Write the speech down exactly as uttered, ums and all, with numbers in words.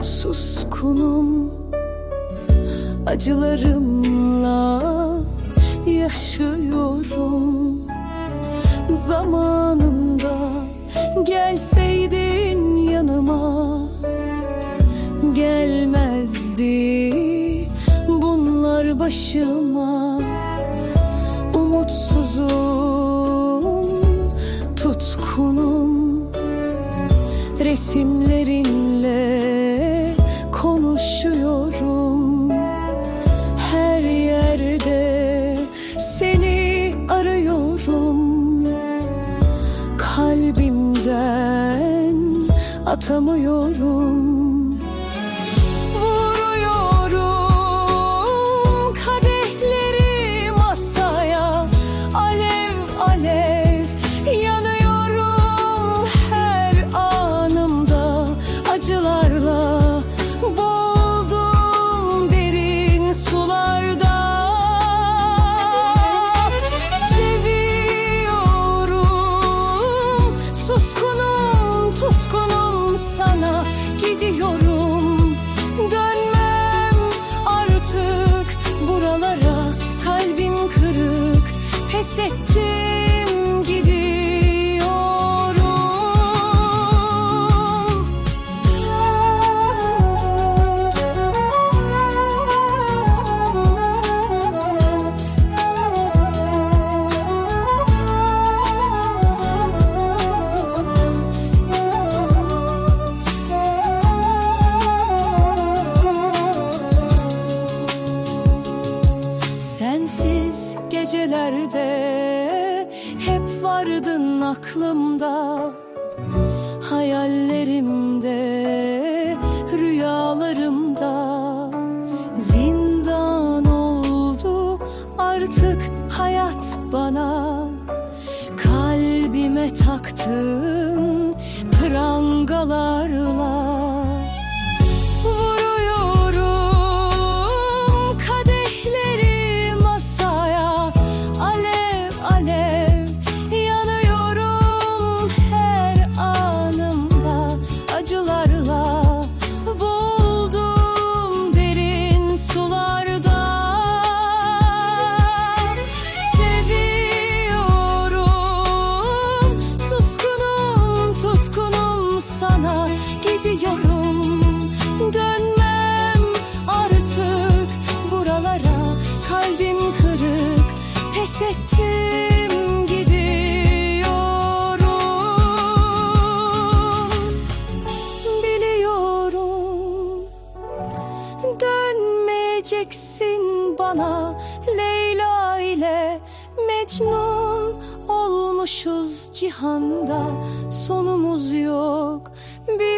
suskunum, acılarımla yaşıyorum. Zamanında gelseydin yanıma, gelmezdi bunlar başıma. Umutsuzum, tutkunum, resimlerinle konuşuyorum. Her yerde seni arıyorum. Kalbimden atamıyorum. Vuruyorum kadehleri masaya, alev alev yanıyorum. Her anımda acılarla boğuldum derin sularda. Seviyorum, suskunum, tutkunum sana. Gidiyorum, dönmem artık buralara. Kalbim kırık, pes ettim, gidiyorum. Sensiz gecelerde hep vardın aklımda, hayallerimde, rüyalarımda. Zindan oldu artık hayat bana. Kalbime taktın prangalarla. Vuruyorum kadehleri masaya, alev alev yanıyorum. Her anımda acılarla boğuldum derin sularda. Seviyorum, suskunum, tutkunum sana. Gidiyorum, dönmem artık buralara. Kalbim kırık, pes ettim, gidiyorum. Biliyorum, dönmeyeceksin bana. Leyla ile Mecnun olmuşuz cihanda. Sonumuz yok, bir